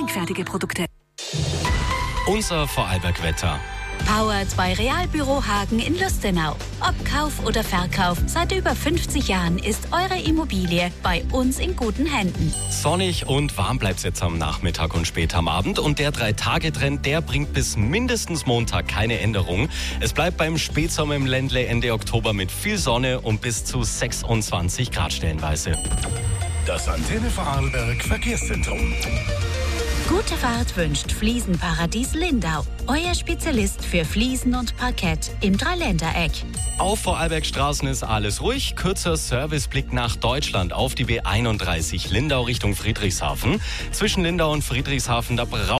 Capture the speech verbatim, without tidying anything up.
gleichwertige Produkte. Unser Vorarlberg-Wetter. Powered bei Realbüro Hagen in Lustenau. Ob Kauf oder Verkauf, seit über fünfzig Jahren ist eure Immobilie bei uns in guten Händen. Sonnig und warm bleibt es jetzt am Nachmittag und spät am Abend. Und der Drei-Tage-Trend, der bringt bis mindestens Montag keine Änderung. Es bleibt beim Spätsommer im Ländle Ende Oktober mit viel Sonne und bis zu sechsundzwanzig Grad stellenweise. Das Antenne Vorarlberg Verkehrszentrum. Gute Fahrt wünscht Fliesenparadies Lindau. Euer Spezialist für Fliesen und Parkett im Dreiländereck. Auf Vorarlbergstraßen ist alles ruhig. Kürzer Serviceblick nach Deutschland auf die B einunddreißig Lindau Richtung Friedrichshafen. Zwischen Lindau und Friedrichshafen, da braucht